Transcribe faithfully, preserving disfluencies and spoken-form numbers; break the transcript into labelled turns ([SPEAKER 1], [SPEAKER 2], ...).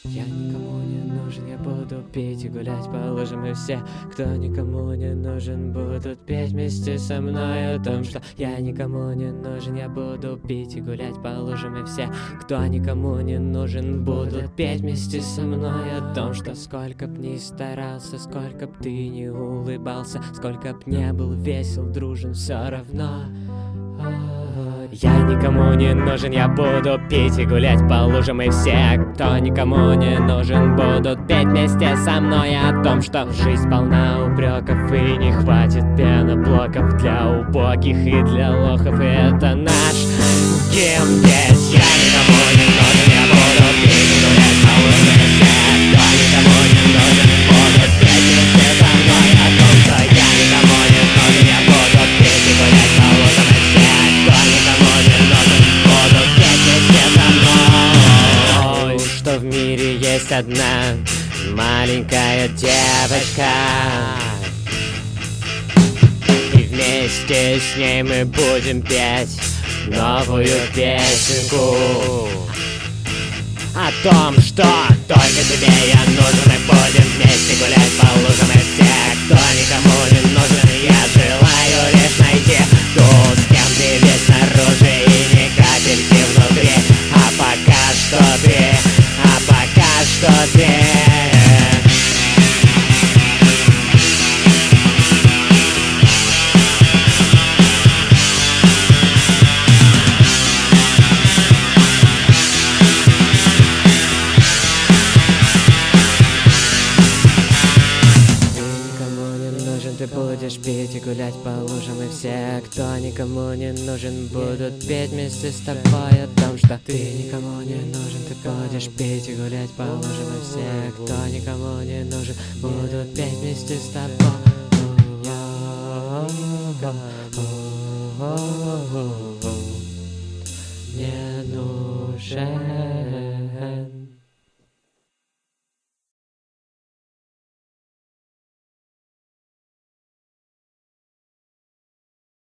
[SPEAKER 1] Я никому не нужен, я буду пить и гулять по лужам. И все, кто никому не нужен, будут петь вместе со мной о том, что я никому не нужен, я буду пить и гулять по лужам. И все, кто никому не нужен, будут петь вместе со мной о том, что сколько б ни старался, сколько б ты не улыбался, сколько б не был весел, дружен, все равно. Я никому не нужен, я буду пить и гулять по лужам. И все, кто никому не нужен, будут петь вместе со мной о том, что жизнь полна упреков и не хватит пеноблоков для убогих и для лохов. И это наш гимн есть. Я никому не нужен, я буду пить и гулять по лужам. И все, кто никому не нужен, будут петь вместе со мной о том, что я никому не нужен, я буду пить и гулять по лужам. И все, кто никому не нужен, будут петь вместе со мной. Что в мире есть одна маленькая девочка, и вместе с ней мы будем петь новую песенку о том, что только тебе я нужен. Мы будем вместе гулять по лужам. И все, кто никому не нужен, я желаю лишь найти ту, с кем ты весь снаружи и ни капельки внутри. А пока что ты, а пока что ты Ты будешь пить и гулять по лужам. И все, кто никому не нужен, будут петь вместе с тобой о том, что ты никому не нужен. Ты будешь пить и гулять по лужам. И все, кто никому не нужен, будут петь вместе с тобой. Я никому не нужен.